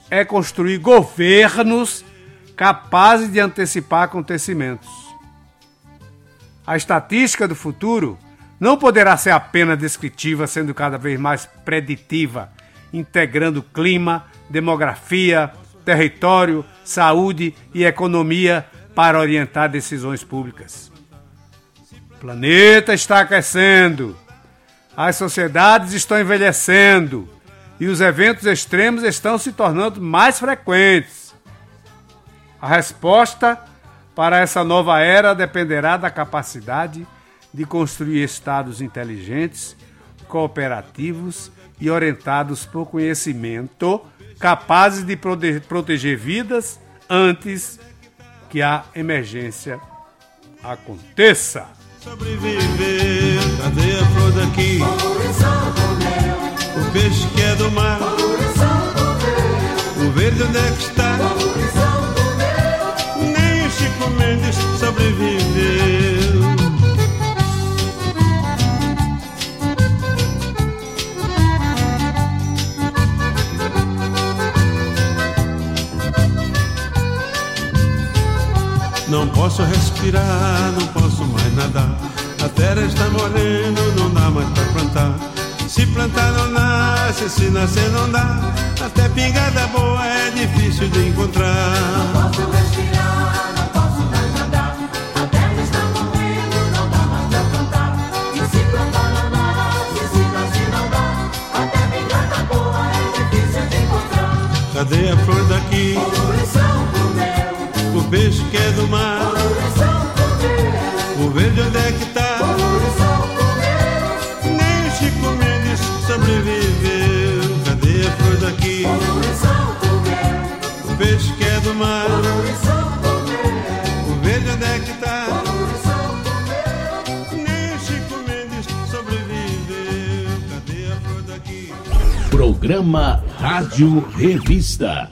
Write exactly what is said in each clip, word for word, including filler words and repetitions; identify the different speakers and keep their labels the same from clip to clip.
Speaker 1: é construir governos capazes de antecipar acontecimentos. A estatística do futuro não poderá ser apenas descritiva, sendo cada vez mais preditiva, integrando clima, demografia, território, saúde e economia para orientar decisões públicas. O planeta está aquecendo, as sociedades estão envelhecendo e os eventos extremos estão se tornando mais frequentes. A resposta para essa nova era dependerá da capacidade de construir estados inteligentes, cooperativos e orientados por conhecimento, capazes de prote- proteger vidas antes que a emergência aconteça.
Speaker 2: Sobreviver, cadê a flor daqui? O peixe que é do mar, o verde onde é que está? Nem o Chico Mendes sobreviveu. Não posso respirar, não posso mais nadar. A terra está morrendo, não dá mais pra plantar. Se plantar não nasce, se nascer não dá. Até pingada boa é difícil de encontrar.
Speaker 3: Não posso respirar, não posso mais nadar. A terra está morrendo, não dá mais pra plantar. E se plantar não nasce, se nascer não dá. Até pingada boa é difícil de encontrar.
Speaker 2: Cadê a flor daqui?
Speaker 3: Poluição comeu.
Speaker 2: O peixe que é do mar,
Speaker 3: Poluição comeu.
Speaker 2: o verde onde é que tá?
Speaker 3: Poluição comeu.
Speaker 2: Nem o Chico Mendes sobreviveu. Cadê a flor daqui?
Speaker 3: Poluição comeu.
Speaker 2: O peixe que é do mar,
Speaker 3: Poluição comeu.
Speaker 2: o verde onde é que tá?
Speaker 3: Poluição comeu.
Speaker 2: Nem o Chico Mendes sobreviveu. Cadê a flor daqui?
Speaker 4: Programa Rádio Revista.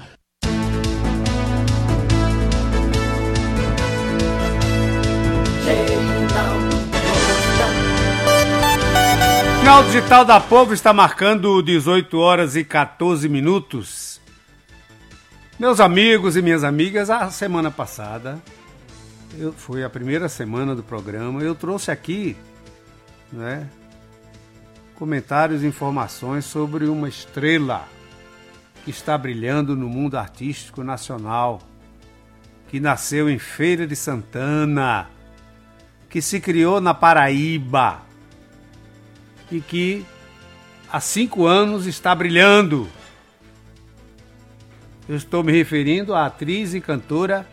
Speaker 1: O Jornal Digital da Povo está marcando dezoito horas e quatorze minutos. Meus amigos e minhas amigas, a semana passada, eu, foi a primeira semana do programa, eu trouxe aqui, né, comentários e informações sobre uma estrela que está brilhando no mundo artístico nacional, que nasceu em Feira de Santana, que se criou na Paraíba, e que há cinco anos está brilhando. Eu estou me referindo à atriz e cantora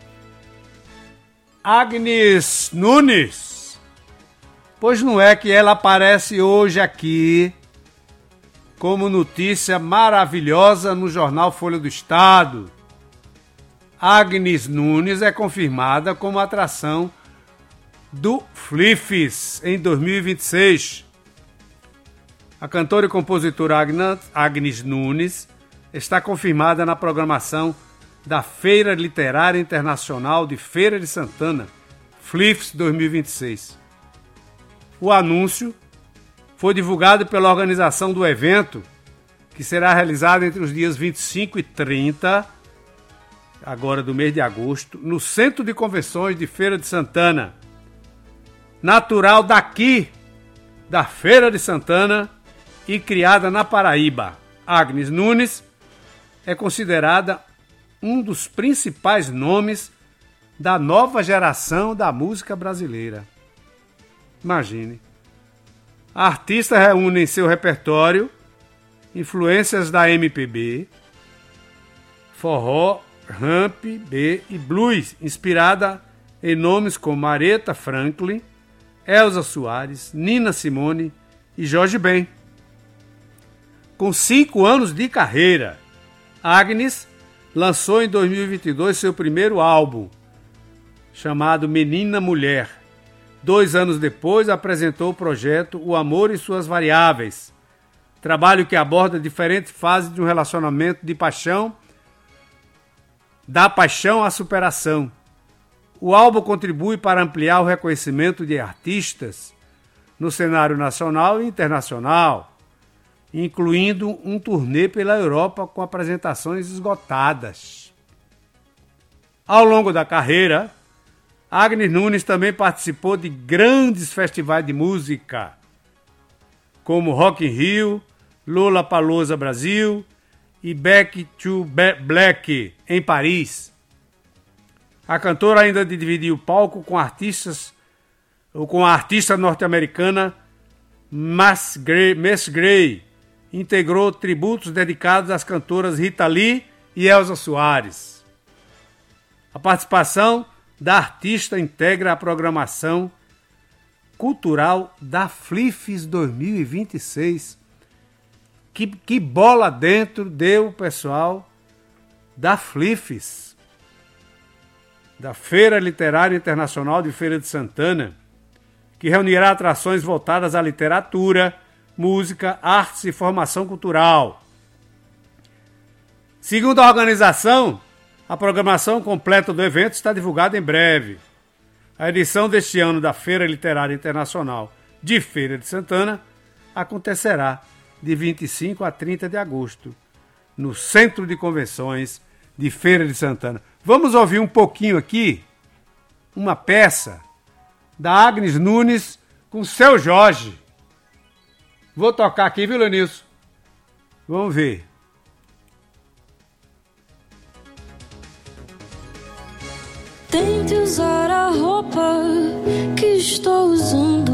Speaker 1: Agnes Nunes. Pois não é que ela aparece hoje aqui como notícia maravilhosa no jornal Folha do Estado. Agnes Nunes é confirmada como atração do Flifes em dois mil e vinte e seis. A cantora e compositora Agnes Nunes está confirmada na programação da Feira Literária Internacional de Feira de Santana, Flifes dois mil e vinte e seis. O anúncio foi divulgado pela organização do evento, que será realizado entre os dias vinte e cinco e trinta, agora do mês de agosto, no Centro de Convenções de Feira de Santana. Natural daqui, da Feira de Santana, e criada na Paraíba, Agnes Nunes é considerada um dos principais nomes da nova geração da música brasileira. Imagine. A artista reúne em seu repertório influências da M P B, forró, ramp, B e blues, inspirada em nomes como Aretha Franklin, Elza Soares, Nina Simone e Jorge Ben. Com cinco anos de carreira, Agnes lançou em dois mil e vinte e dois seu primeiro álbum, chamado Menina Mulher. Dois anos depois, apresentou o projeto O Amor e Suas Variáveis, trabalho que aborda diferentes fases de um relacionamento de paixão, da paixão à superação. O álbum contribui para ampliar o reconhecimento de artistas no cenário nacional e internacional. incluindo um turnê pela Europa com apresentações esgotadas. Ao longo da carreira, Agnes Nunes também participou de grandes festivais de música, como Rock in Rio, Lollapalooza Brasil e Back to Black em Paris. A cantora ainda dividiu o palco com artistas ou com a artista norte-americana Mass Gray, Mass Gray. Integrou tributos dedicados às cantoras Rita Lee e Elza Soares. A participação da artista integra a programação cultural da Flifes dois mil e vinte e seis. Que, que bola dentro deu o pessoal da Flifes, da Feira Literária Internacional de Feira de Santana, que reunirá atrações voltadas à literatura, música, artes e formação cultural. Segundo a organização, a programação completa do evento está divulgada em breve. A edição deste ano da Feira Literária Internacional de Feira de Santana acontecerá de vinte e cinco a trinta de agosto, no Centro de Convenções de Feira de Santana. Vamos ouvir um pouquinho aqui, uma peça da Agnes Nunes com Seu Jorge. Vou tocar aqui, viu, Lenilson? Vamos ver.
Speaker 5: Tente usar a roupa que estou usando.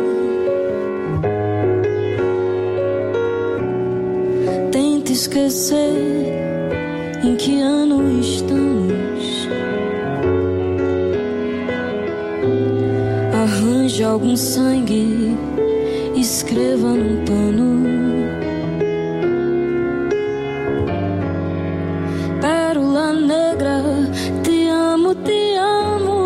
Speaker 5: Tente esquecer em que ano estamos. Arranje algum sangue, escreva num pano. Pérola negra, te amo, te amo.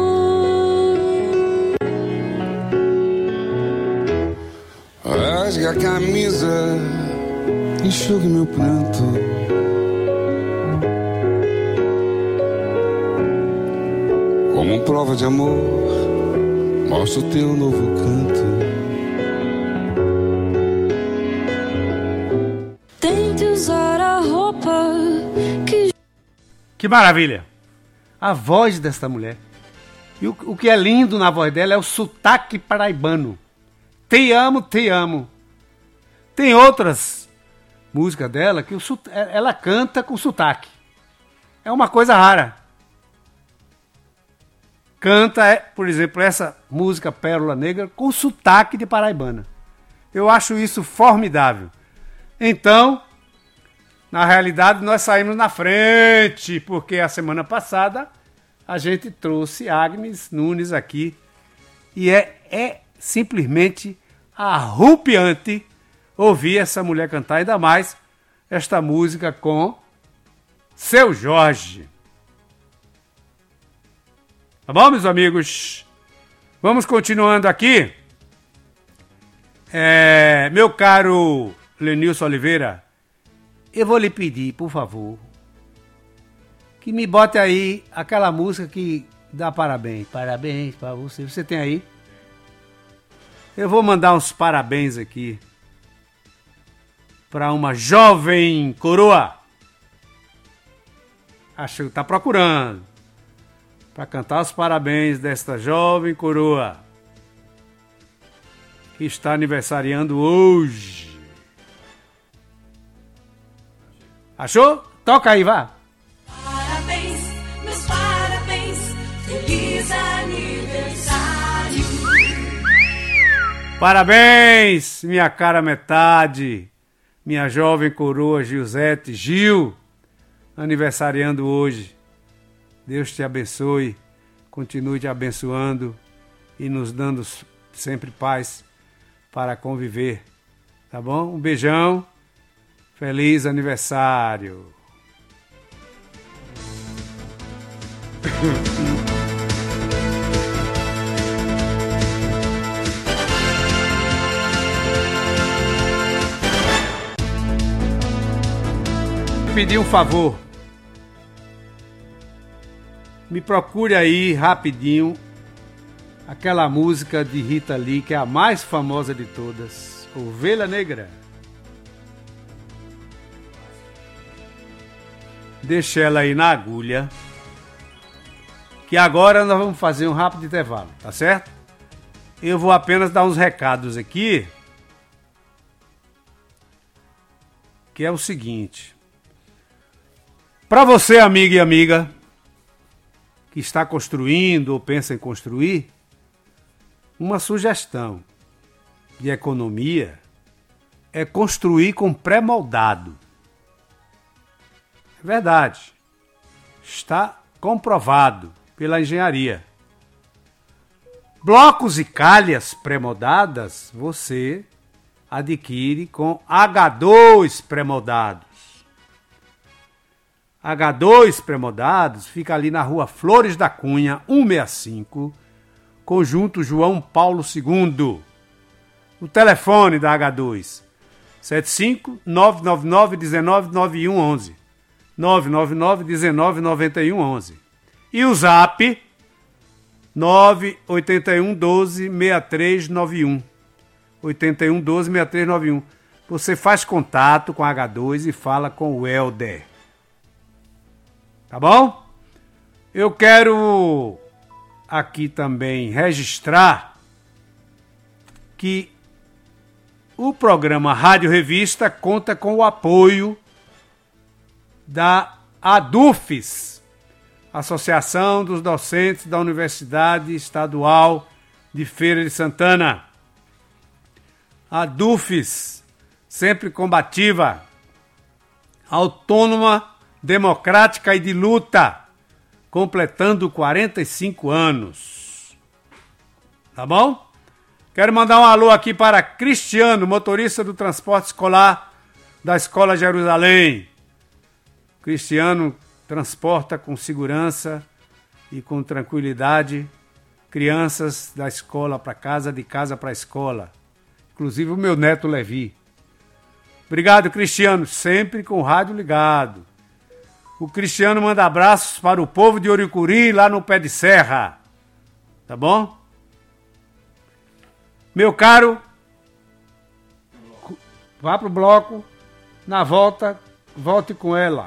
Speaker 6: Rasgue a camisa, enxugue meu pranto. Como prova de amor, mostra o teu novo canto.
Speaker 5: Tente usar a roupa que...
Speaker 1: Que maravilha! A voz desta mulher. E o, o que é lindo na voz dela é o sotaque paraibano. Te amo, te amo. Tem outras músicas dela que o, ela canta com sotaque. É uma coisa rara. Canta, por exemplo, essa música Pérola Negra com sotaque de paraibana. Eu acho isso formidável. Então, na realidade, nós saímos na frente, porque a semana passada a gente trouxe Agnes Nunes aqui e é, é simplesmente arrupiante ouvir essa mulher cantar, ainda mais esta música com Seu Jorge. Tá bom, meus amigos? Vamos continuando aqui. É, meu caro Lenilson Oliveira, eu vou lhe pedir, por favor, que me bote aí aquela música que dá parabéns. Parabéns pra você. Você tem aí? Eu vou mandar uns parabéns aqui para uma jovem coroa. Acho que tá procurando para cantar os parabéns desta jovem coroa que está aniversariando hoje. Achou? Toca aí, vá.
Speaker 3: Parabéns, meus parabéns, feliz aniversário.
Speaker 1: Parabéns, minha cara metade, minha jovem coroa Gilzete Gil, aniversariando hoje. Deus te abençoe, continue te abençoando e nos dando sempre paz para conviver, tá bom? Um beijão, feliz aniversário. Pedir um favor. Me procure aí rapidinho aquela música de Rita Lee, que é a mais famosa de todas, Ovelha Negra. deixa ela aí na agulha, que agora nós vamos fazer um rápido intervalo, tá certo? Eu vou apenas dar uns recados aqui, que é o seguinte. Para você, amiga e amiga, que está construindo ou pensa em construir, uma sugestão de economia é construir com pré-moldado. É verdade. Está comprovado pela engenharia. Blocos e calhas pré-moldadas você adquire com agá dois pré-moldados. agá dois pré-moldados fica ali na rua Flores da Cunha, cento e sessenta e cinco, Conjunto João Paulo segundo. O telefone da agá dois, sete cinco nove nove nove um nove nove um um um, nove nove nove um nove nove um um um. E o zap nove oito um um dois seis três nove um. oito um dois seis três nove um. Você faz contato com a agá dois e fala com o Helder. Tá bom? Eu quero aqui também registrar que o programa Rádio Revista conta com o apoio da ADUFES, Associação dos Docentes da Universidade Estadual de Feira de Santana. A ADUFES, sempre combativa, autônoma, democrática e de luta, completando quarenta e cinco anos. Tá bom? Quero mandar um alô aqui para Cristiano, motorista do transporte escolar da Escola Jerusalém. Cristiano transporta com segurança e com tranquilidade crianças da escola para casa, de casa para a escola. Inclusive o meu neto Levi. Obrigado, Cristiano, sempre com o rádio ligado. O Cristiano manda abraços para o povo de Oricuri, lá no Pé de Serra. Tá bom? Meu caro, vá pro bloco, na volta, volte com ela.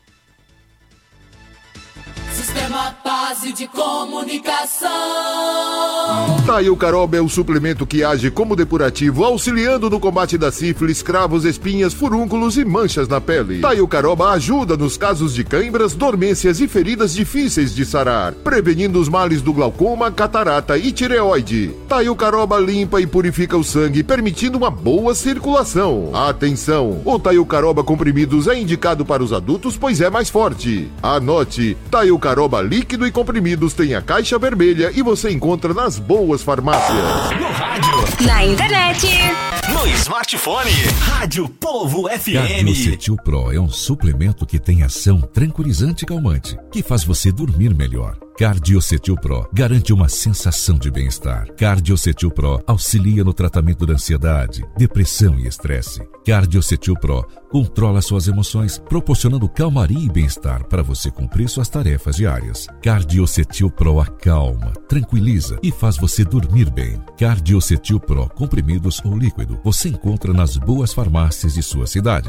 Speaker 3: Sistema base de comunicação.
Speaker 7: Taio Caroba é o suplemento que age como depurativo, auxiliando no combate da sífilis, cravos, espinhas, furúnculos e manchas na pele. Taio Caroba ajuda nos casos de cãibras, dormências e feridas difíceis de sarar, prevenindo os males do glaucoma, catarata e tireoide. Taio Caroba limpa e purifica o sangue, permitindo uma boa circulação. Atenção! O Taio Caroba comprimidos é indicado para os adultos, pois é mais forte. Anote, Taio Caroba líquido e comprimidos tem a caixa vermelha e você encontra nas boas farmácias.
Speaker 8: No rádio.
Speaker 9: Na internet.
Speaker 8: No smartphone. Rádio Povo F M.
Speaker 10: Cardiocetil Pro é um suplemento que tem ação tranquilizante e calmante, que faz você dormir melhor. Cardiocetil Pro garante uma sensação de bem-estar. Cardiocetil Pro auxilia no tratamento da ansiedade, depressão e estresse. Cardiocetil Pro controla suas emoções, proporcionando calmaria e bem-estar para você cumprir suas tarefas diárias. Cardiocetil Pro acalma, tranquiliza e faz você dormir bem. Cardiocetil Pro, comprimidos ou líquido, você encontra nas boas farmácias de sua cidade.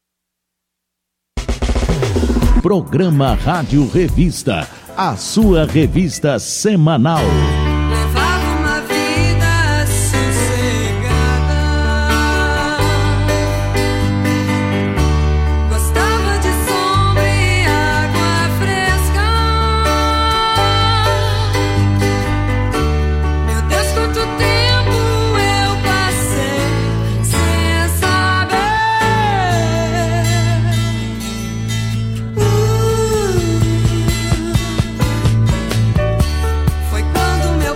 Speaker 4: Programa Rádio Revista, a sua revista semanal.
Speaker 3: Levava uma vida sossegada. Gostava de sombra e água fresca. Meu Deus, quanto tempo eu passei sem saber. Uh. Foi quando meu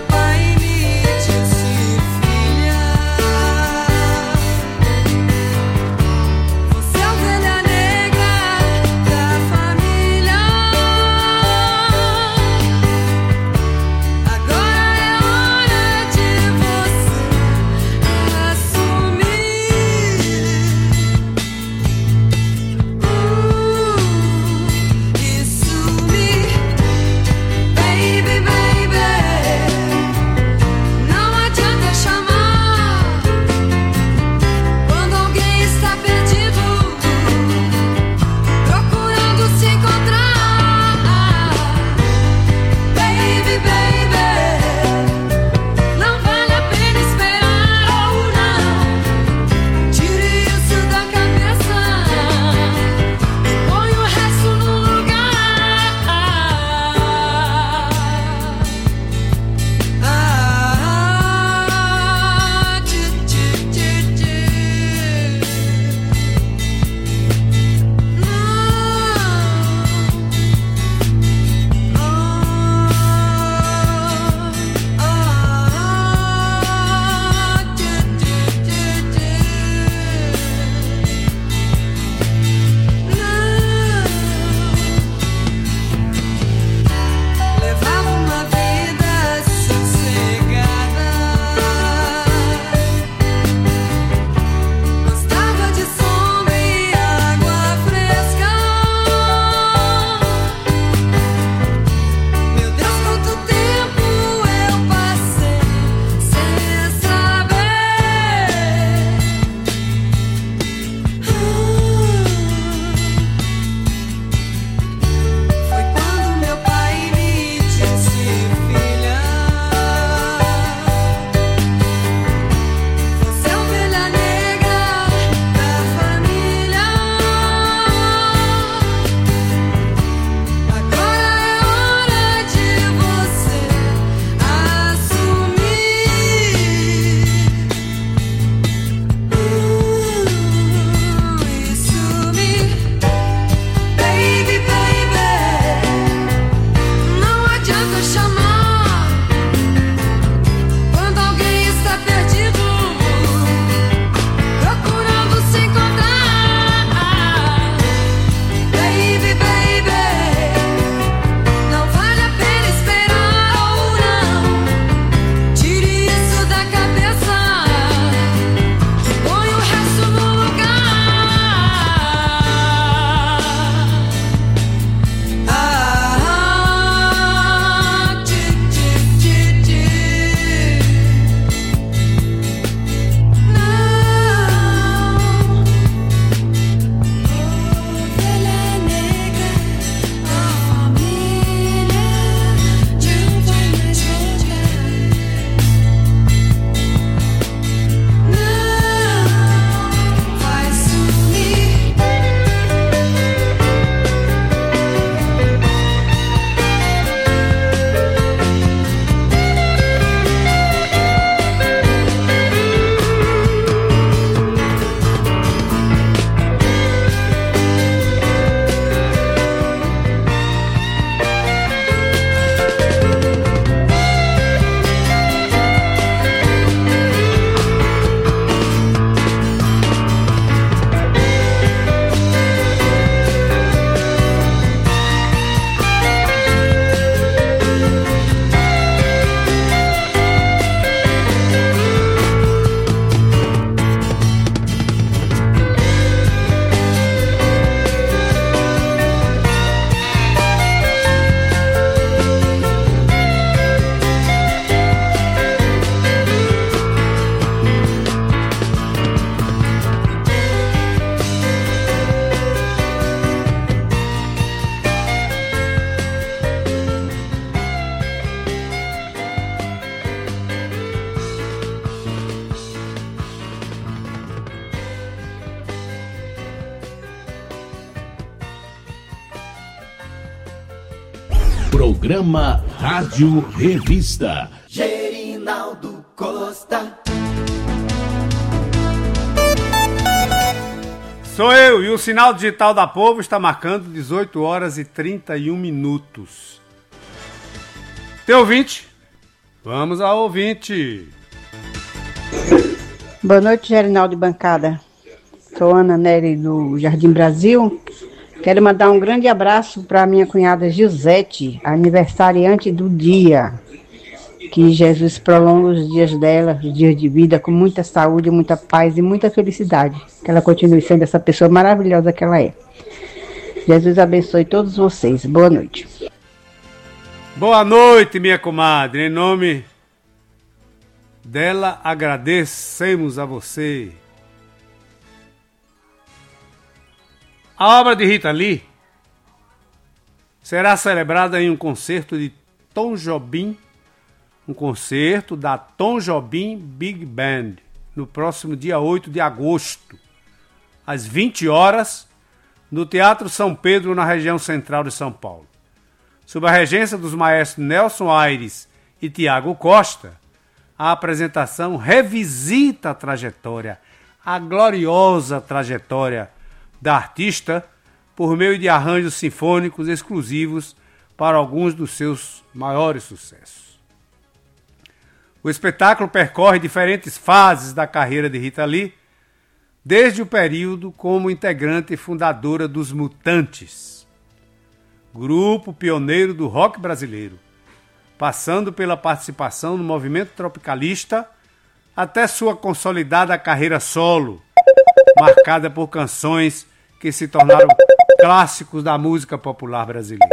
Speaker 4: Programa Rádio Revista.
Speaker 3: Gerinaldo Costa.
Speaker 1: Sou eu, e o sinal digital da Povo está marcando dezoito horas e trinta e um minutos. Tem ouvinte? Vamos ao ouvinte.
Speaker 9: Boa noite, Gerinaldo de Bancada. Sou Ana Nery do Jardim Brasil. Quero mandar um grande abraço para minha cunhada Gisete, aniversariante do dia. Que Jesus prolongue os dias dela, os dias de vida, com muita saúde, muita paz e muita felicidade. Que ela continue sendo essa pessoa maravilhosa que ela é. Jesus abençoe todos vocês. Boa noite.
Speaker 1: Boa noite, minha comadre. Em nome dela, agradecemos a você. A obra de Rita Lee será celebrada em um concerto de Tom Jobim, um concerto da Tom Jobim Big Band, no próximo dia oito de agosto, às vinte horas, no Teatro São Pedro, na região central de São Paulo. Sob a regência dos maestros Nelson Aires e Tiago Costa, a apresentação revisita a trajetória, a gloriosa trajetória da artista, por meio de arranjos sinfônicos exclusivos para alguns dos seus maiores sucessos. O espetáculo percorre diferentes fases da carreira de Rita Lee, desde o período como integrante e fundadora dos Mutantes, grupo pioneiro do rock brasileiro, passando pela participação no movimento tropicalista até sua consolidada carreira solo, marcada por canções que se tornaram clássicos da música popular brasileira.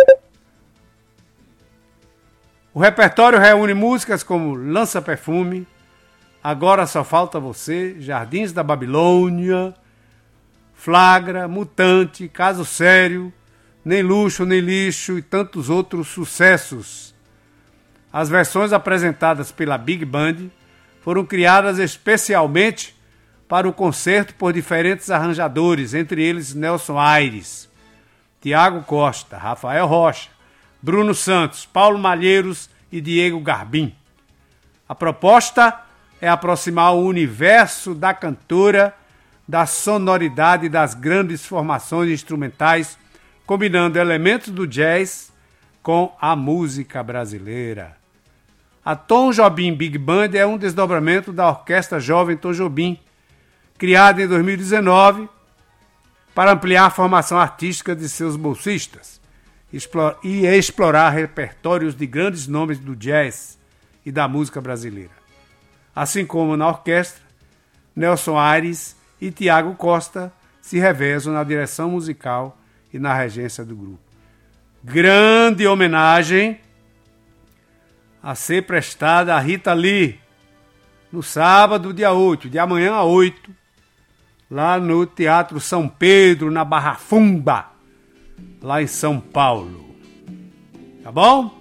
Speaker 1: O repertório reúne músicas como Lança Perfume, Agora Só Falta Você, Jardins da Babilônia, Flagra, Mutante, Caso Sério, Nem Luxo, Nem Lixo e tantos outros sucessos. As versões apresentadas pela Big Band foram criadas especialmente para o concerto por diferentes arranjadores, entre eles Nelson Aires, Tiago Costa, Rafael Rocha, Bruno Santos, Paulo Malheiros e Diego Garbim. A proposta é aproximar o universo da cantora da sonoridade das grandes formações instrumentais, combinando elementos do jazz com a música brasileira. A Tom Jobim Big Band é um desdobramento da Orquestra Jovem Tom Jobim, criada em dois mil e dezenove para ampliar a formação artística de seus bolsistas e explorar repertórios de grandes nomes do jazz e da música brasileira. Assim como na orquestra, Nelson Aires e Tiago Costa se revezam na direção musical e na regência do grupo. Grande homenagem a ser prestada a Rita Lee no sábado, dia oito, de amanhã a oito, lá no Teatro São Pedro, na Barra Funda, lá em São Paulo. Tá bom?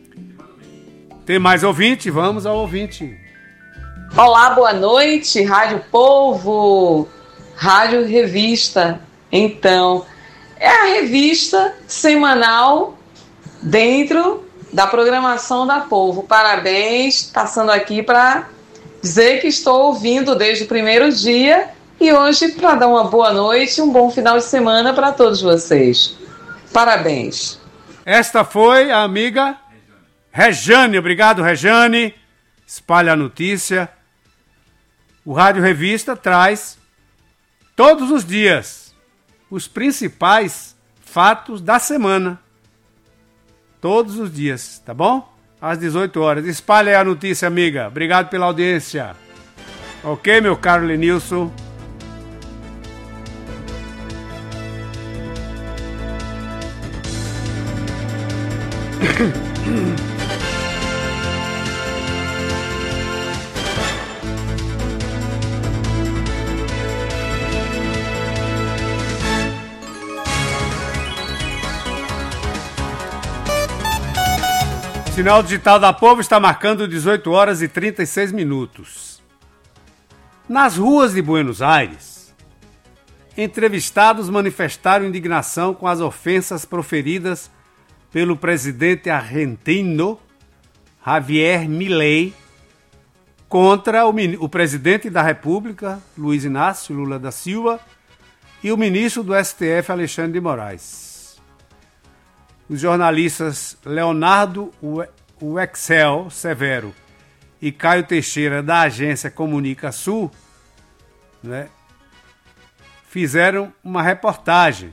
Speaker 1: Tem mais ouvinte? Vamos ao ouvinte.
Speaker 11: Olá, boa noite, Rádio Povo, Rádio Revista. Então, é a revista semanal dentro da programação da Povo. Parabéns, passando aqui para dizer que estou ouvindo desde o primeiro dia e hoje para dar uma boa noite e um bom final de semana para todos vocês. Parabéns.
Speaker 1: Esta foi a amiga Rejane. Obrigado, Rejane. Espalha a notícia. O Rádio Revista traz todos os dias os principais fatos da semana. Todos os dias, tá bom? Às dezoito horas. Espalha aí a notícia, amiga. Obrigado pela audiência. Ok, meu caro Lenilson? O sinal digital da Povo está marcando dezoito horas e trinta e seis minutos. Nas ruas de Buenos Aires, entrevistados manifestaram indignação com as ofensas proferidas pelo presidente argentino Javier Milei contra o, o presidente da República, Luiz Inácio Lula da Silva, e o ministro do S T F, Alexandre de Moraes. Os jornalistas Leonardo Wexel Severo e Caio Teixeira, da agência Comunica Sul, né, fizeram uma reportagem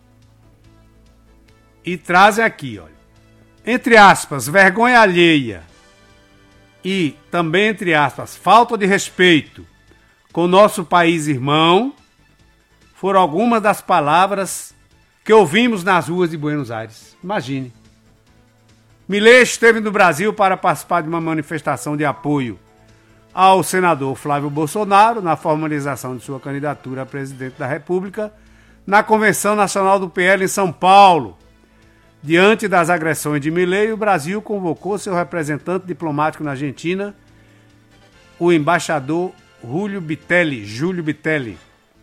Speaker 1: e trazem aqui, olha, entre aspas, vergonha alheia e também, entre aspas, falta de respeito com o nosso país irmão, foram algumas das palavras que ouvimos nas ruas de Buenos Aires. Imagine. Milei esteve no Brasil para participar de uma manifestação de apoio ao senador Flávio Bolsonaro na formalização de sua candidatura a presidente da República na Convenção Nacional do P L em São Paulo. Diante das agressões de Milei, o Brasil convocou seu representante diplomático na Argentina, o embaixador Júlio Bitelli. Júlio Bitelli.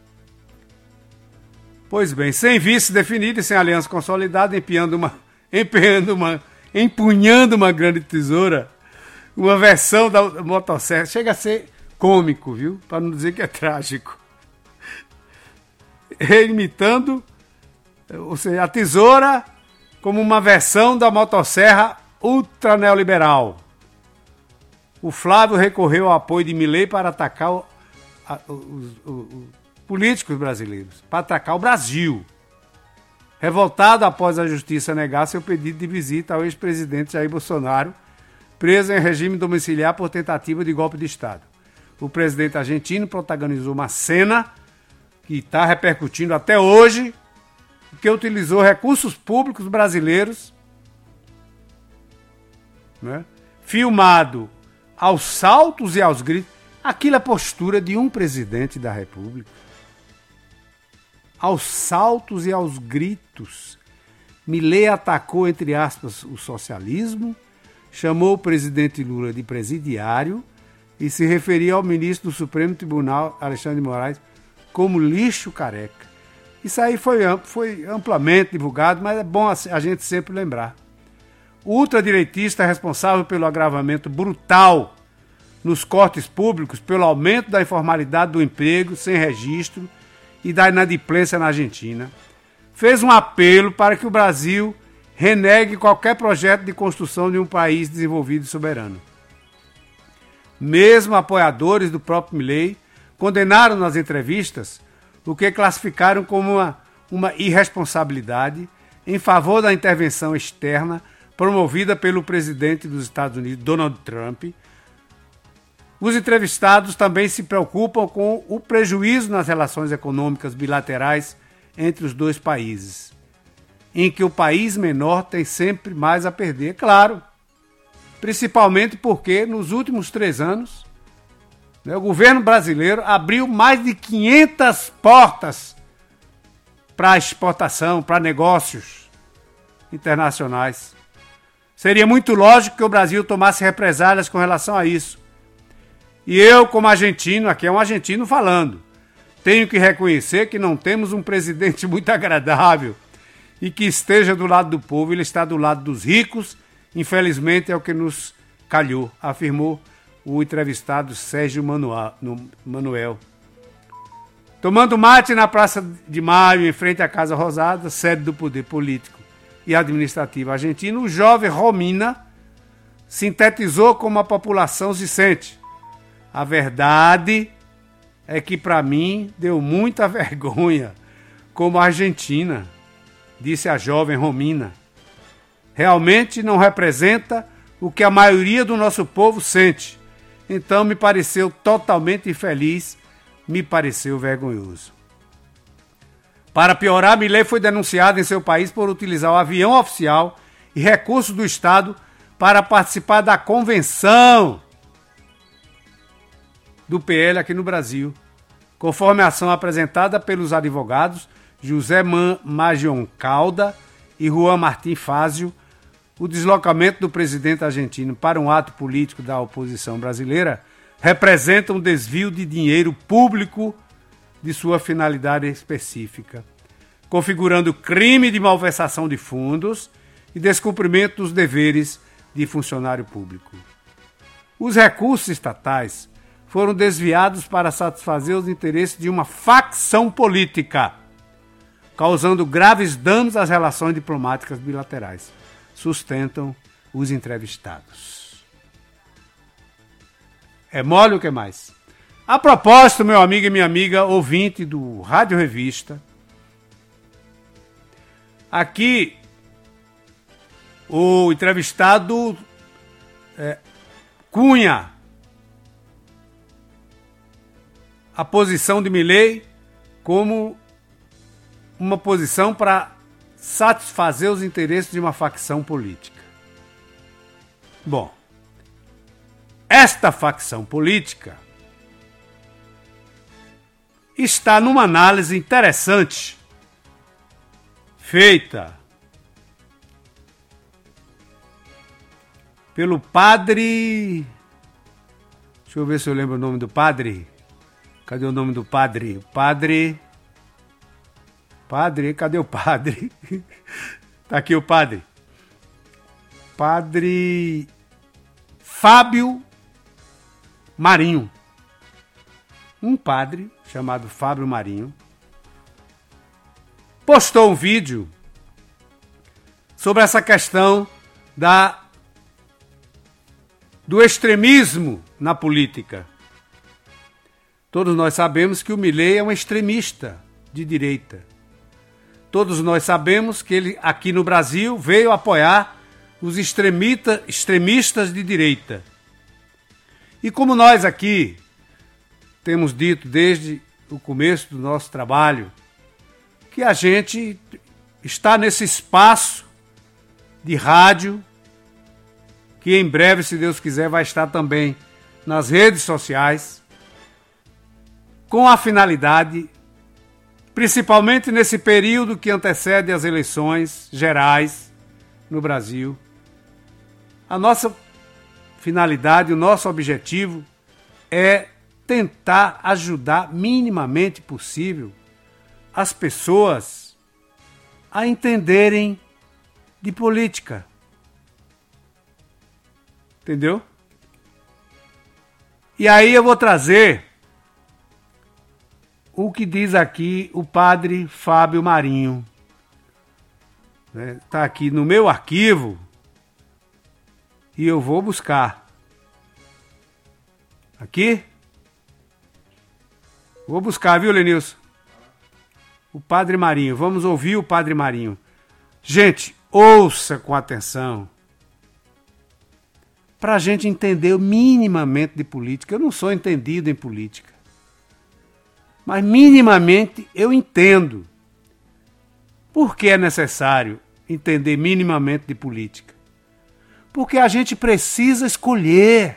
Speaker 1: Pois bem, sem vice definido e sem aliança consolidada, empunhando uma, empunhando uma, empunhando uma grande tesoura, uma versão da motosserra, chega a ser cômico, viu? Para não dizer que é trágico. Imitando, ou seja, a tesoura como uma versão da motosserra ultra neoliberal. O Flávio recorreu ao apoio de Milei para atacar o, a, os, os, os políticos brasileiros, para atacar o Brasil. Revoltado após a justiça negar seu pedido de visita ao ex-presidente Jair Bolsonaro, preso em regime domiciliar por tentativa de golpe de Estado. O presidente argentino protagonizou uma cena que está repercutindo até hoje, que utilizou recursos públicos brasileiros, né, filmado aos saltos e aos gritos. Aquilo é a postura de um presidente da República. Aos saltos e aos gritos. Milei atacou, entre aspas, o socialismo, chamou o presidente Lula de presidiário e se referia ao ministro do Supremo Tribunal, Alexandre de Moraes, como lixo careca. Isso aí foi, foi amplamente divulgado, mas é bom a gente sempre lembrar. O ultradireitista é responsável pelo agravamento brutal nos cortes públicos, pelo aumento da informalidade do emprego sem registro e da inadimplência na Argentina. Fez um apelo para que o Brasil renegue qualquer projeto de construção de um país desenvolvido e soberano. Mesmo apoiadores do próprio Milei condenaram nas entrevistas o que classificaram como uma, uma irresponsabilidade em favor da intervenção externa promovida pelo presidente dos Estados Unidos, Donald Trump. Os entrevistados também se preocupam com o prejuízo nas relações econômicas bilaterais entre os dois países, em que o país menor tem sempre mais a perder, claro, principalmente porque nos últimos três anos o governo brasileiro abriu mais de quinhentas portas para exportação, para negócios internacionais. Seria muito lógico que o Brasil tomasse represálias com relação a isso. E eu, como argentino, aqui é um argentino falando, tenho que reconhecer que não temos um presidente muito agradável e que esteja do lado do povo, ele está do lado dos ricos, infelizmente é o que nos calhou, afirmou o entrevistado Sérgio Manuel. Tomando mate na Praça de Maio, em frente à Casa Rosada, sede do poder político e administrativo argentino, o jovem Romina sintetizou como a população se sente. A verdade é que, para mim, deu muita vergonha, como a Argentina, disse a jovem Romina. Realmente não representa o que a maioria do nosso povo sente. Então me pareceu totalmente infeliz, me pareceu vergonhoso. Para piorar, Milei foi denunciado em seu país por utilizar o avião oficial e recursos do Estado para participar da convenção do P L aqui no Brasil, conforme a ação apresentada pelos advogados José Magioncalda e Juan Martín Fázio. O deslocamento do presidente argentino para um ato político da oposição brasileira representa um desvio de dinheiro público de sua finalidade específica, configurando crime de malversação de fundos e descumprimento dos deveres de funcionário público. Os recursos estatais foram desviados para satisfazer os interesses de uma facção política, causando graves danos às relações diplomáticas bilaterais, sustentam os entrevistados. É mole o que mais? A propósito, meu amigo e minha amiga, ouvinte do Rádio Revista, aqui o entrevistado é, cunha a posição de Milei como uma posição para satisfazer os interesses de uma facção política. Bom, esta facção política está numa análise interessante feita pelo padre... Deixa eu ver se eu lembro o nome do padre. Cadê o nome do padre? O padre... Padre, cadê o padre? Tá aqui o padre. Padre Fábio Marinho. Um padre chamado Fábio Marinho postou um vídeo sobre essa questão da do extremismo na política. Todos nós sabemos que o Milei é um extremista de direita. Todos nós sabemos que ele, aqui no Brasil, veio apoiar os extremita, extremistas de direita. E como nós aqui temos dito desde o começo do nosso trabalho, que a gente está nesse espaço de rádio, que em breve, se Deus quiser, vai estar também nas redes sociais, com a finalidade, principalmente nesse período que antecede as eleições gerais no Brasil, a nossa finalidade, o nosso objetivo é tentar ajudar minimamente possível as pessoas a entenderem de política. Entendeu? E aí eu vou trazer o que diz aqui o padre Fábio Marinho. Está aqui no meu arquivo e eu vou buscar. Aqui? Vou buscar, viu, Lenilson? O padre Marinho. Vamos ouvir o padre Marinho. Gente, ouça com atenção. Para a gente entender minimamente de política. Eu não sou entendido em política. Mas minimamente eu entendo. Por que é necessário entender minimamente de política? Porque a gente precisa escolher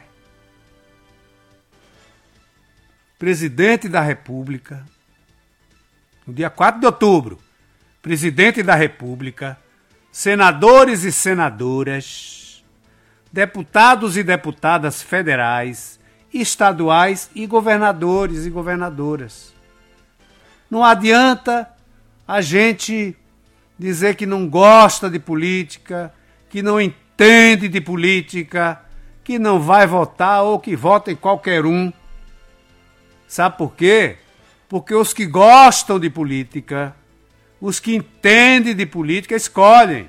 Speaker 1: presidente da República, no dia quatro de outubro, presidente da República, senadores e senadoras, deputados e deputadas federais, estaduais e governadores e governadoras. Não adianta a gente dizer que não gosta de política, que não entende de política, que não vai votar ou que vota em qualquer um. Sabe por quê? Porque os que gostam de política, os que entendem de política, escolhem.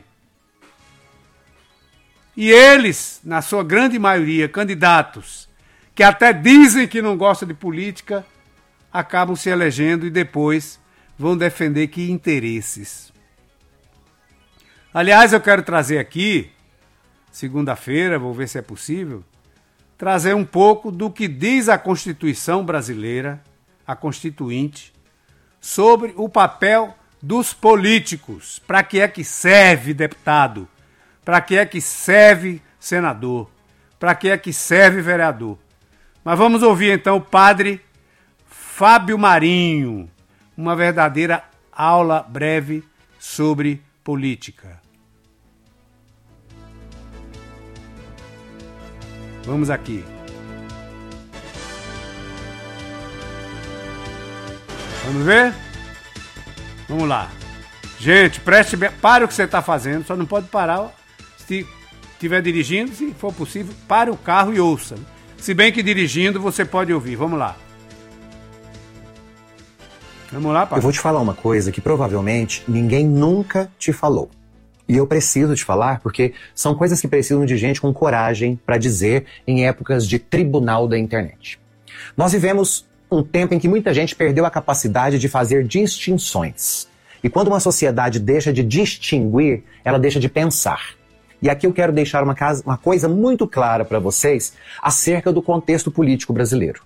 Speaker 1: E eles, na sua grande maioria, candidatos, que até dizem que não gostam de política, acabam se elegendo e depois vão defender que interesses. Aliás, eu quero trazer aqui, segunda-feira, vou ver se é possível, trazer um pouco do que diz a Constituição brasileira, a Constituinte, sobre o papel dos políticos. Para que é que serve deputado? Para que é que serve senador? Para que é que serve vereador? Mas vamos ouvir então o padre Fábio Marinho, uma verdadeira aula breve sobre política. Vamos aqui. Vamos ver? Vamos lá. Gente, preste bem, pare o que você está fazendo, só não pode parar se estiver dirigindo, se for possível, pare o carro e ouça. Se bem que dirigindo você pode ouvir. Vamos lá. Vamos lá, pai.
Speaker 12: Eu vou te falar uma coisa que provavelmente ninguém nunca te falou. E eu preciso te falar porque são coisas que precisam de gente com coragem para dizer em épocas de tribunal da internet. Nós vivemos um tempo em que muita gente perdeu a capacidade de fazer distinções. E quando uma sociedade deixa de distinguir, ela deixa de pensar. E aqui eu quero deixar uma, casa, uma coisa muito clara para vocês acerca do contexto político brasileiro.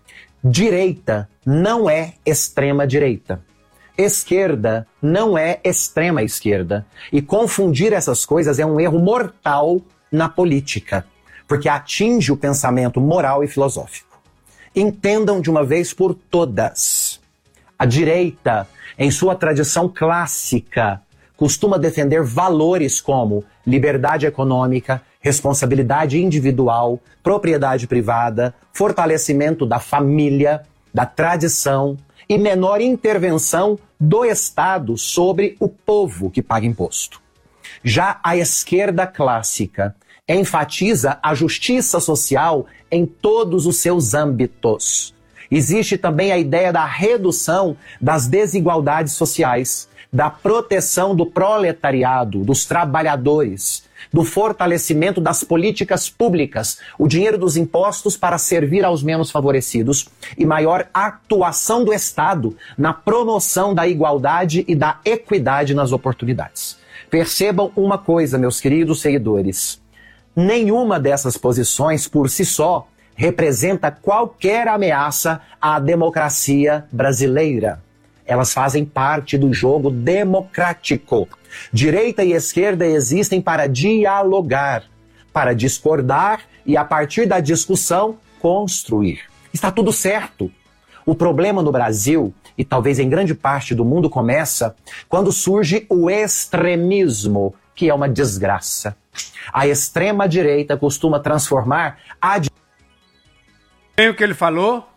Speaker 12: Direita não é extrema direita. Esquerda não é extrema esquerda. E confundir essas coisas é um erro mortal na política, porque atinge o pensamento moral e filosófico. Entendam de uma vez por todas. A direita, em sua tradição clássica, costuma defender valores como liberdade econômica, responsabilidade individual, propriedade privada, fortalecimento da família, da tradição e menor intervenção do Estado sobre o povo que paga imposto. Já a esquerda clássica enfatiza a justiça social em todos os seus âmbitos. Existe também a ideia da redução das desigualdades sociais, da proteção do proletariado, dos trabalhadores, do fortalecimento das políticas públicas, o dinheiro dos impostos para servir aos menos favorecidos e maior atuação do Estado na promoção da igualdade e da equidade nas oportunidades. Percebam uma coisa, meus queridos seguidores. Nenhuma dessas posições, por si só, representa qualquer ameaça à democracia brasileira. Elas fazem parte do jogo democrático. Direita e esquerda existem para dialogar, para discordar e, a partir da discussão, construir. Está tudo certo. O problema no Brasil, e talvez em grande parte do mundo, começa quando surge o extremismo, que é uma desgraça. A extrema-direita costuma transformar a...
Speaker 1: Tem o que ele falou?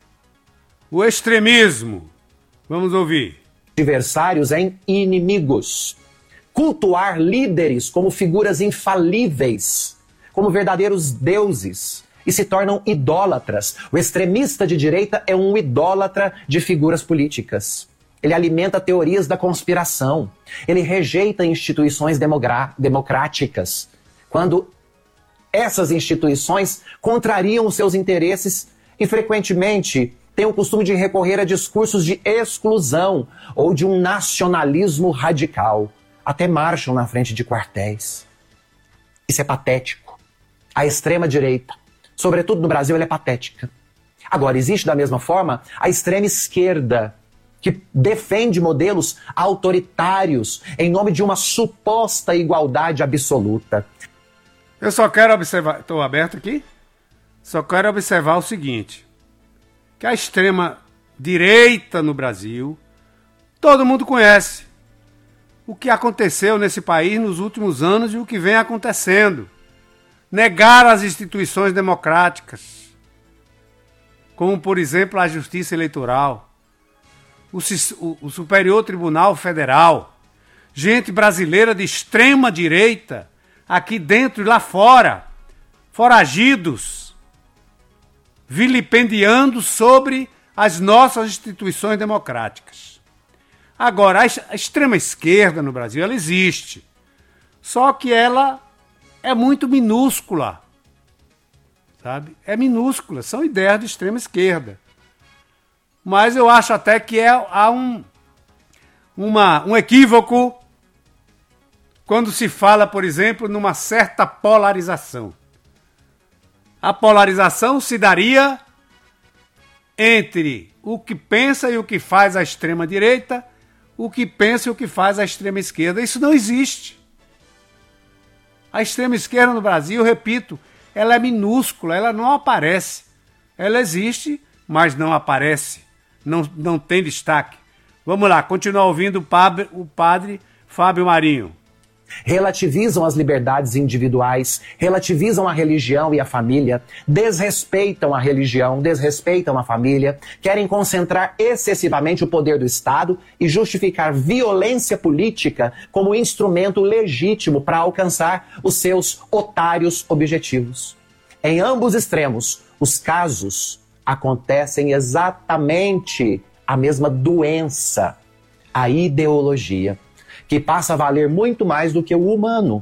Speaker 1: O extremismo. Vamos ouvir.
Speaker 12: Adversários em inimigos. Cultuar líderes como figuras infalíveis, como verdadeiros deuses, e se tornam idólatras. O extremista de direita é um idólatra de figuras políticas. Ele alimenta teorias da conspiração. Ele rejeita instituições democráticas, quando essas instituições contrariam os seus interesses e, frequentemente, tem o costume de recorrer a discursos de exclusão ou de um nacionalismo radical. Até marcham na frente de quartéis. Isso é patético. A extrema-direita, sobretudo no Brasil, ela é patética. Agora, existe da mesma forma a extrema-esquerda, que defende modelos autoritários em nome de uma suposta igualdade absoluta.
Speaker 1: Eu só quero observar... Estou aberto aqui? Só quero observar o seguinte... que a extrema-direita no Brasil, todo mundo conhece o que aconteceu nesse país nos últimos anos e o que vem acontecendo. Negar as instituições democráticas, como, por exemplo, a Justiça Eleitoral, o, o, o Superior Tribunal Federal, gente brasileira de extrema-direita, aqui dentro e lá fora, foragidos, vilipendiando sobre as nossas instituições democráticas. Agora, a extrema-esquerda no Brasil, ela existe. Só que ela é muito minúscula. Sabe? É minúscula. São ideias de extrema-esquerda. Mas eu acho até que é, há um, uma, um equívoco quando se fala, por exemplo, numa certa polarização. A polarização se daria entre o que pensa e o que faz a extrema-direita, o que pensa e o que faz a extrema-esquerda. Isso não existe. A extrema-esquerda no Brasil, repito, ela é minúscula, ela não aparece. Ela existe, mas não aparece, não, não tem destaque. Vamos lá, continuar ouvindo o padre, o padre Fábio Marinho.
Speaker 12: relativizam as liberdades individuais, relativizam a religião e a família, desrespeitam a religião, desrespeitam a família, querem concentrar excessivamente o poder do Estado e justificar violência política como instrumento legítimo para alcançar os seus otários objetivos. Em ambos extremos, os casos acontecem exatamente a mesma doença, a ideologia, que passa a valer muito mais do que o humano.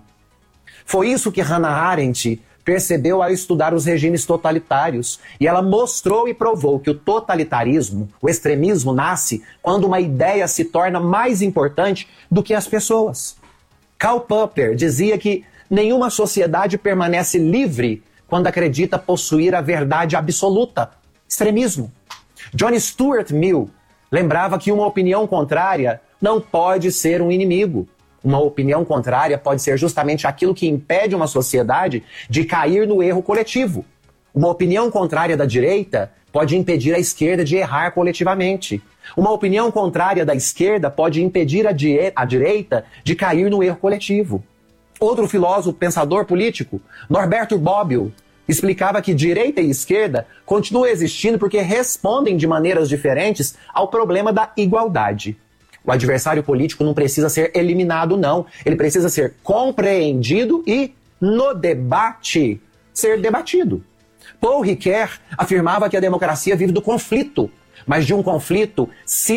Speaker 12: Foi isso que Hannah Arendt percebeu ao estudar os regimes totalitários, e ela mostrou e provou que o totalitarismo, o extremismo, nasce quando uma ideia se torna mais importante do que as pessoas. Karl Popper dizia que nenhuma sociedade permanece livre quando acredita possuir a verdade absoluta. Extremismo. John Stuart Mill lembrava que uma opinião contrária não pode ser um inimigo. Uma opinião contrária pode ser justamente aquilo que impede uma sociedade de cair no erro coletivo. Uma opinião contrária da direita pode impedir a esquerda de errar coletivamente. Uma opinião contrária da esquerda pode impedir a, di- a direita de cair no erro coletivo. Outro filósofo, pensador político, Norberto Bobbio, explicava que direita e esquerda continuam existindo porque respondem de maneiras diferentes ao problema da igualdade. O adversário político não precisa ser eliminado, não. Ele precisa ser compreendido e, no debate, ser debatido. Paul Ricoeur afirmava que a democracia vive do conflito, mas de um conflito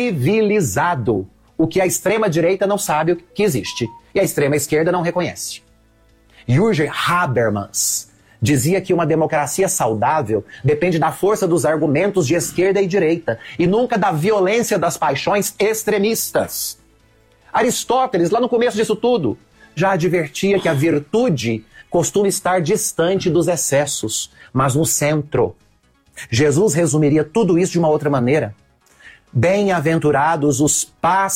Speaker 12: civilizado, o que a extrema-direita não sabe que existe e a extrema-esquerda não reconhece. Jürgen Habermas dizia que uma democracia saudável depende da força dos argumentos de esquerda e direita, e nunca da violência das paixões extremistas. Aristóteles, lá no começo disso tudo, já advertia que a virtude costuma estar distante dos excessos, mas no centro. Jesus resumiria tudo isso de uma outra maneira. Bem-aventurados os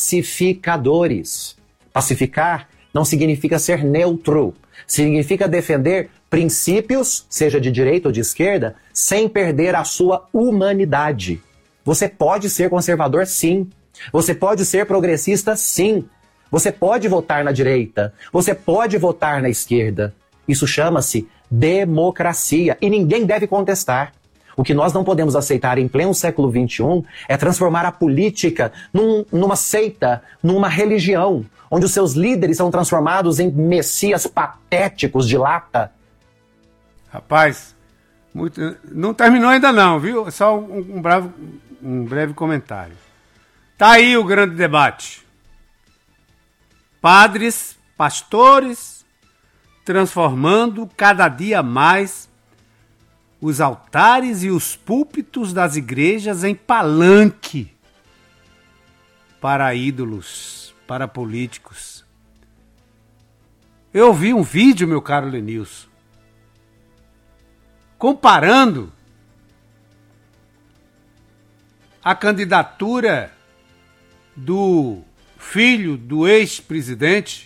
Speaker 12: pacificadores. Pacificar não significa ser neutro, significa defender princípios, seja de direita ou de esquerda, sem perder a sua humanidade. Você pode ser conservador, sim. Você pode ser progressista, sim. Você pode votar na direita. Você pode votar na esquerda. Isso chama-se democracia e ninguém deve contestar. O que nós não podemos aceitar em pleno século vinte e um é transformar a política num, numa seita, numa religião, onde os seus líderes são transformados em messias patéticos de lata.
Speaker 1: Rapaz, muito, não terminou ainda não, viu? Só um, um, bravo, um breve comentário. Tá aí o grande debate. Padres, pastores, transformando cada dia mais os altares e os púlpitos das igrejas em palanque para ídolos, para políticos. Eu vi um vídeo, meu caro Lenilson, comparando a candidatura do filho do ex-presidente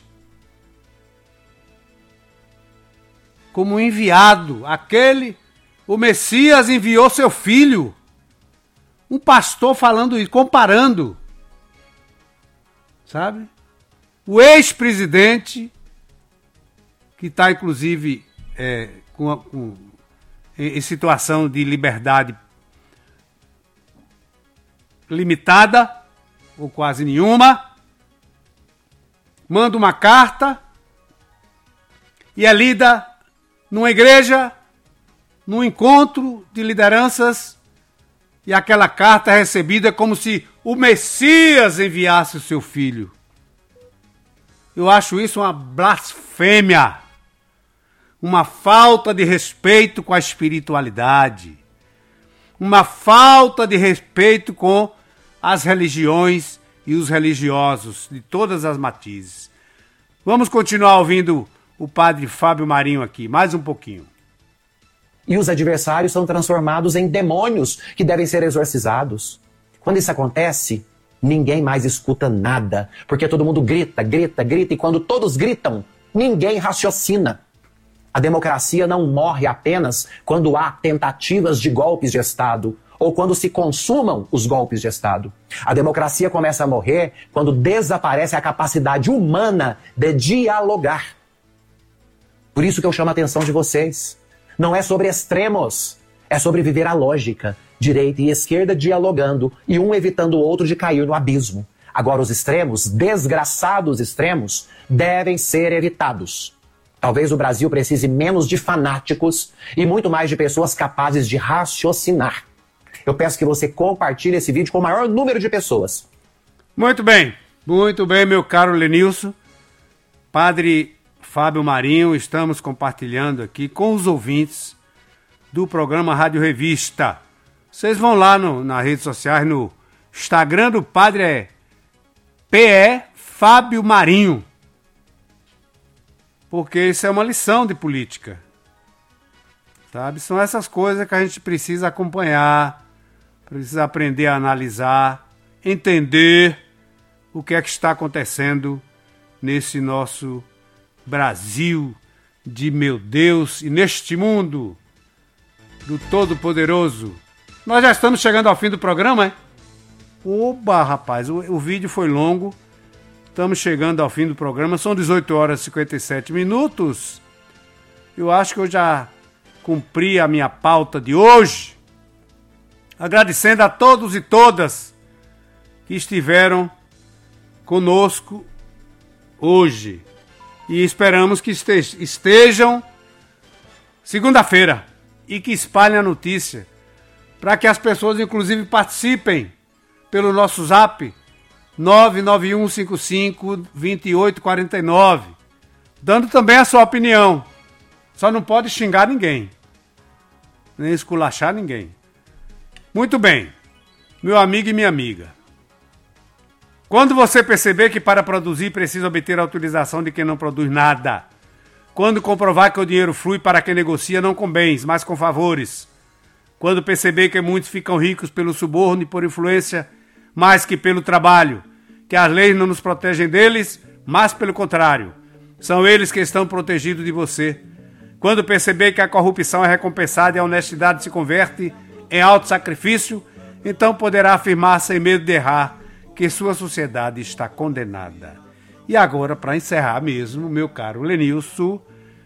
Speaker 1: como enviado. Aquele, o Messias enviou seu filho. Um pastor falando isso, comparando. Sabe? O ex-presidente, que está inclusive é, com, a, com em situação de liberdade limitada, ou quase nenhuma, manda uma carta e é lida numa igreja, num encontro de lideranças, e aquela carta é recebida como se o Messias enviasse o seu filho. Eu acho isso uma blasfêmia. Uma falta de respeito com a espiritualidade, uma falta de respeito com as religiões e os religiosos de todas as matizes. Vamos continuar ouvindo o padre Fábio Marinho aqui, mais um pouquinho.
Speaker 12: E os adversários são transformados em demônios que devem ser exorcizados. Quando isso acontece, ninguém mais escuta nada, porque todo mundo grita, grita, grita, e quando todos gritam, ninguém raciocina. A democracia não morre apenas quando há tentativas de golpes de Estado ou quando se consumam os golpes de Estado. A democracia começa a morrer quando desaparece a capacidade humana de dialogar. Por isso que eu chamo a atenção de vocês. Não é sobre extremos, é sobre viver a lógica. Direita e esquerda dialogando e um evitando o outro de cair no abismo. Agora os extremos, desgraçados extremos, devem ser evitados. Talvez o Brasil precise menos de fanáticos e muito mais de pessoas capazes de raciocinar. Eu peço que você compartilhe esse vídeo com o maior número de pessoas.
Speaker 1: Muito bem, muito bem, meu caro Lenilson. Padre Fábio Marinho, estamos compartilhando aqui com os ouvintes do programa Rádio Revista. Vocês vão lá no, nas redes sociais, no Instagram do Padre é P E Fábio Marinho. Porque isso é uma lição de política. Sabe? São essas coisas que a gente precisa acompanhar, precisa aprender a analisar, entender o que é que está acontecendo nesse nosso Brasil de meu Deus e neste mundo do Todo-Poderoso. Nós já estamos chegando ao fim do programa, é? Oba, rapaz, o, o vídeo foi longo. Estamos chegando ao fim do programa. São dezoito horas e cinquenta e sete minutos. Eu acho que eu já cumpri a minha pauta de hoje. Agradecendo a todos e todas que estiveram conosco hoje. E esperamos que estejam segunda-feira e que espalhem a notícia, para que as pessoas, inclusive, participem pelo nosso zap nove nove um cinco cinco, dois oito quatro nove, dando também a sua opinião. Só não pode xingar ninguém, nem esculachar ninguém. Muito bem, meu amigo e minha amiga. Quando você perceber que para produzir precisa obter a autorização de quem não produz nada, quando comprovar que o dinheiro flui para quem negocia não com bens, mas com favores, quando perceber que muitos ficam ricos pelo suborno e por influência mais que pelo trabalho, que as leis não nos protegem deles, mas pelo contrário, são eles que estão protegidos de você. Quando perceber que a corrupção é recompensada e a honestidade se converte em autossacrifício, então poderá afirmar sem medo de errar que sua sociedade está condenada. E agora, para encerrar mesmo, meu caro Lenilson,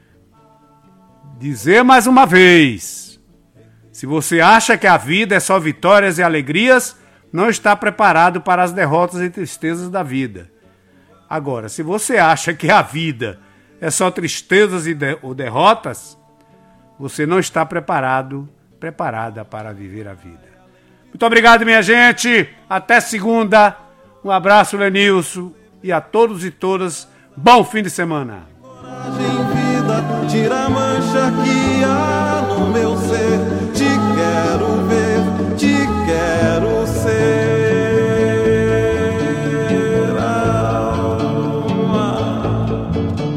Speaker 1: dizer mais uma vez, se você acha que a vida é só vitórias e alegrias, não está preparado para as derrotas e tristezas da vida. Agora, se você acha que a vida é só tristezas e de- ou derrotas, você não está preparado, preparada para viver a vida. Muito obrigado, minha gente. Até segunda. Um abraço, Lenilson. E a todos e todas, bom fim de semana.
Speaker 2: Tira a mancha que há no meu ser. Te quero ver, te quero ser. Alma,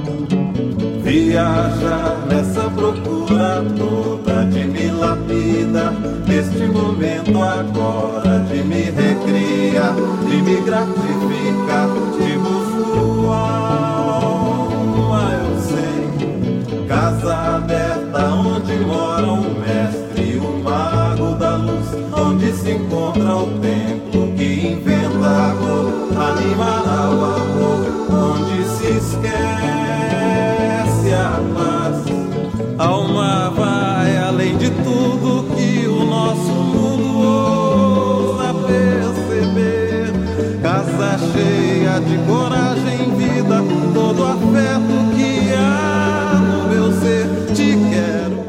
Speaker 2: viajar nessa procura toda de me lapida. Neste momento agora de me recria, de me gratifica, de busco alma, eu sei. Casa aberta onde mora o mestre, o mago da luz, onde se encontra o templo que inventa a cor, animará o amor, onde se esquece a paz. Alma vai além de tudo que o nosso mundo ousa perceber. Casa cheia de coragem, vida, todo afeto que há no meu ser. Te quero.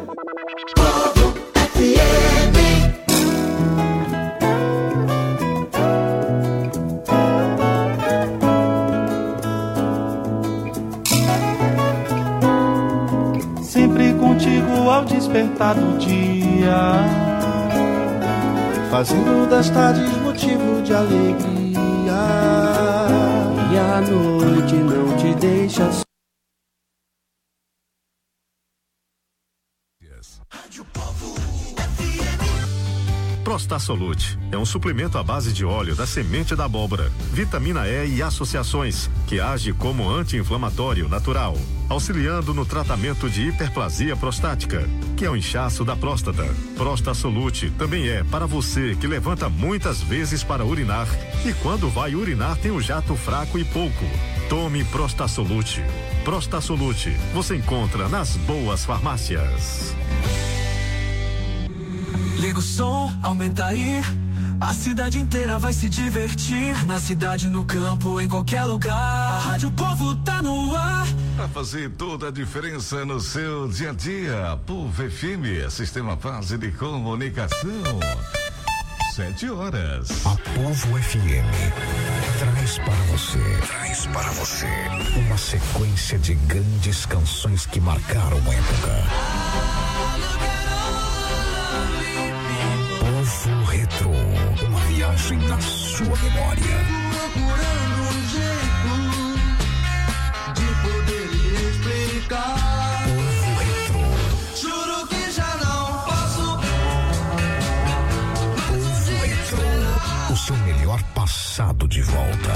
Speaker 2: Sempre contigo ao despertar do dia, fazendo das tardes motivo de alegria. E a noite não te deixa só.
Speaker 13: Prostasolute é um suplemento à base de óleo da semente da abóbora, vitamina E e associações, que age como anti-inflamatório natural, auxiliando no tratamento de hiperplasia prostática, que é o inchaço da próstata. Prostasolute também é para você que levanta muitas vezes para urinar e quando vai urinar tem o jato fraco e pouco. Tome Prostasolute. Prostasolute você encontra nas boas farmácias.
Speaker 14: Liga o som, aumenta aí. A cidade inteira vai se divertir. Na cidade, no campo, em qualquer lugar. A Rádio Povo tá no ar.
Speaker 15: Pra fazer toda a diferença no seu dia a dia. Povo F M, Sistema Fase de Comunicação. Sete horas.
Speaker 16: A Povo F M traz para você, traz para você uma sequência de grandes canções que marcaram uma época. Povo Retro, uma viagem na sua memória.
Speaker 3: Procurando um jeito de poder lhe explicar.
Speaker 16: Povo Retro.
Speaker 3: Juro que já não posso.
Speaker 16: Povo Retro, o seu melhor passado de volta.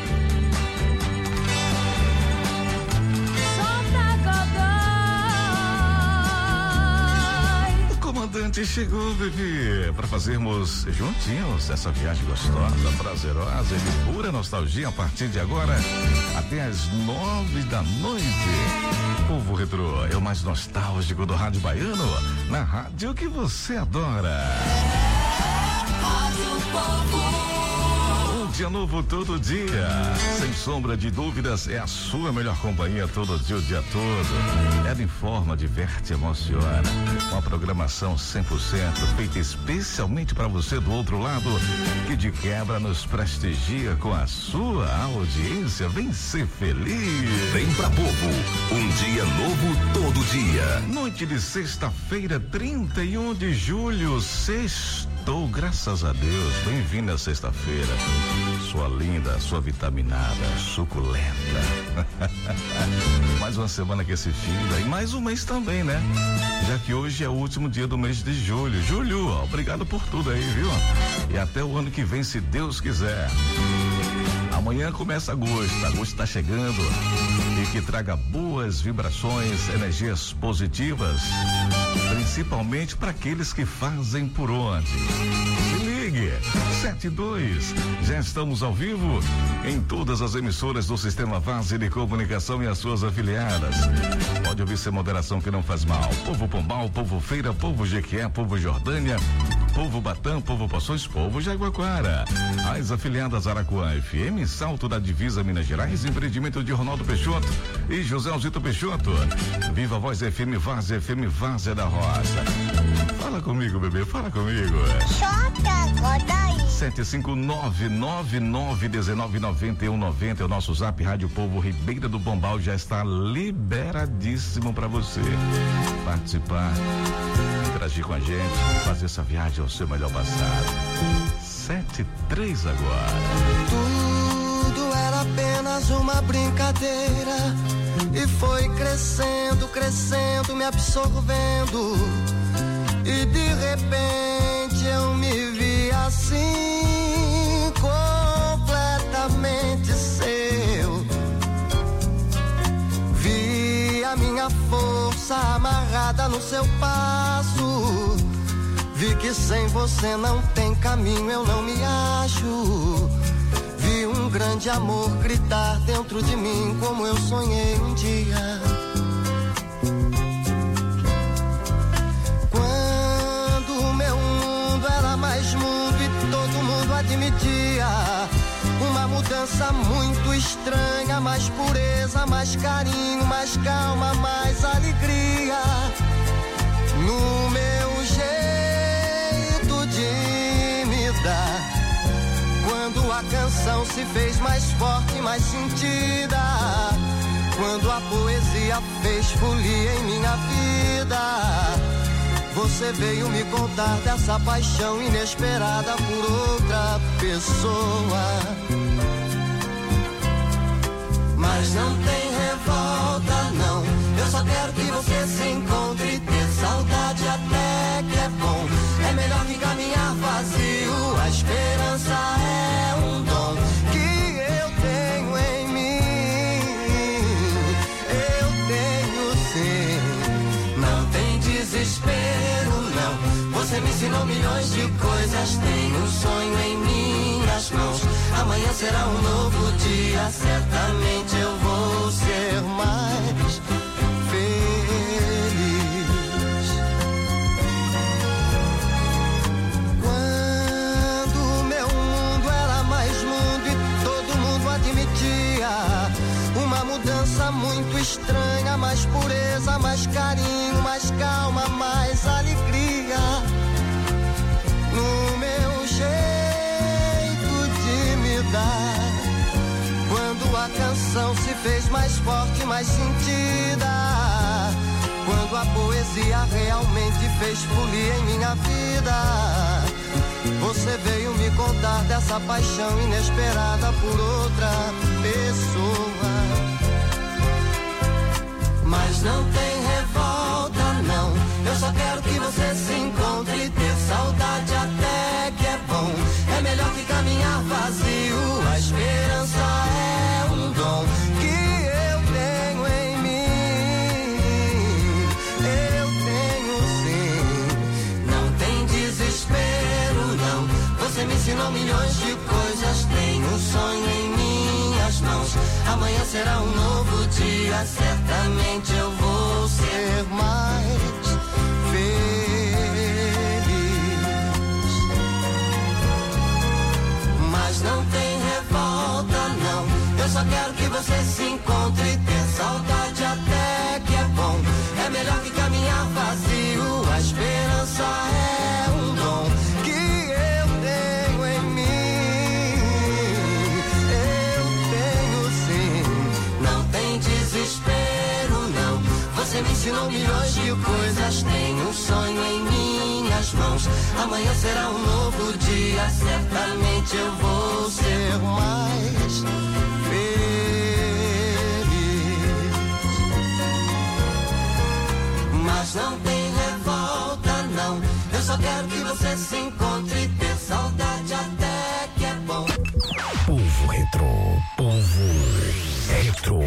Speaker 15: O comandante chegou, bebê, para fazermos juntinhos essa viagem gostosa, prazerosa e de pura nostalgia a partir de agora até as nove da noite. Povo Retro é o mais nostálgico do rádio baiano, na rádio que você adora.
Speaker 3: Rádio Povo.
Speaker 15: Um dia novo todo dia, sem sombra de dúvidas, é a sua melhor companhia todo dia, o dia todo. Ela informa, diverte, emociona. Uma programação cem por cento feita especialmente para você do outro lado, que de quebra nos prestigia com a sua audiência. Vem ser feliz.
Speaker 17: Vem pra Povo, um dia novo todo dia.
Speaker 15: Noite de sexta-feira, trinta e um de julho, sextou, graças a Deus. Bem-vindo à sexta-feira. Sua linda, sua vitaminada, suculenta. Mais uma semana que se finda e mais um mês também, né? Já que hoje é o último dia do mês de julho. Julho, ó, obrigado por tudo aí, viu? E até o ano que vem, se Deus quiser. Amanhã começa agosto, agosto tá chegando e que traga boas vibrações, energias positivas, principalmente para aqueles que fazem por onde. Se ligue, sete dois, já estamos ao vivo em todas as emissoras do Sistema Fase de Comunicação e as suas afiliadas. Pode ouvir sem moderação que não faz mal. Povo Pombal, Povo Feira, Povo Jequié, Povo Jordânia, Povo Batã, Povo Poções, Povo Jaguaquara. As afiliadas Araquã F M, Salto da Divisa Minas Gerais, empreendimento de Ronaldo Peixoto e José Alzito Peixoto. Viva Voz F M, Várzea F M, Várzea da Roça. Fala comigo, bebê, fala comigo. sete cinco nove nove nove um nove nove um nove zero é o nosso zap. Rádio Povo Ribeira do Pombal já está liberadíssimo para você participar, interagir com a gente, fazer essa viagem ao seu melhor passado. Sete e três agora.
Speaker 3: Tudo era apenas uma brincadeira e foi crescendo, crescendo, me absorvendo. E de repente eu me vi assim, completamente seu. Vi a minha força amarrada no seu passo. Vi que sem você não tem caminho, eu não me acho. Vi um grande amor gritar dentro de mim como eu sonhei um dia. Quando o meu mundo era mais mundo e todo mundo admitia uma mudança muito estranha, mais pureza, mais carinho, mais calma, mais alegria. No meu jeito de me dar, quando a canção se fez mais forte, mais sentida, quando a poesia fez folia em minha vida, você veio me contar dessa paixão inesperada por outra pessoa. Mas não tem revolta, não. Eu só quero que você se encontre e ter saudade até que é bom. É melhor melhor que caminhar vazio. A esperança é um dom que eu tenho em mim. Eu tenho sim. Não tem desespero, não. Você me ensinou milhões de coisas. Tenho um sonho em minhas mãos. Amanhã será um novo dia. Certamente eu vou ser mais feliz. Quando meu mundo era mais mundo e todo mundo admitia uma mudança muito estranha, mais pureza, mais carinho, mais calma, mais alegria no meu jeito de me dar. Quando a canção se fez mais forte, mais sentida, quando a poesia realmente fez folia em minha vida, você veio me contar dessa paixão inesperada por outra pessoa. Mas não tem revolta, não. Eu só quero que você se encontre e ter saudade até que é bom. É melhor que caminhar vazio. A esperança é um dom que eu tenho em mim. Eu tenho sim. Não tem desespero, não. Você me ensinou milhões de coisas. Tenho um sonho em minhas mãos. Amanhã será um novo dia. Certamente eu vou ser mais feliz. Mas não tem revolta, não. Eu só quero que você se encontre e ter saudade até que é bom. É melhor que caminhar vazio. A esperança é um dom que eu tenho em mim. Eu tenho sim. Não tem desespero, não. Você me ensinou milhões de coisas. Tenho um sonho em minhas mãos. Amanhã será um novo dia. Certamente eu vou ser mais feliz. Mas não tem revolta, não. Eu só quero que você se encontre e ter saudade até que é bom.
Speaker 16: Povo Retro, Povo Retro.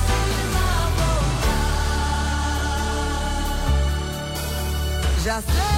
Speaker 3: Já sei.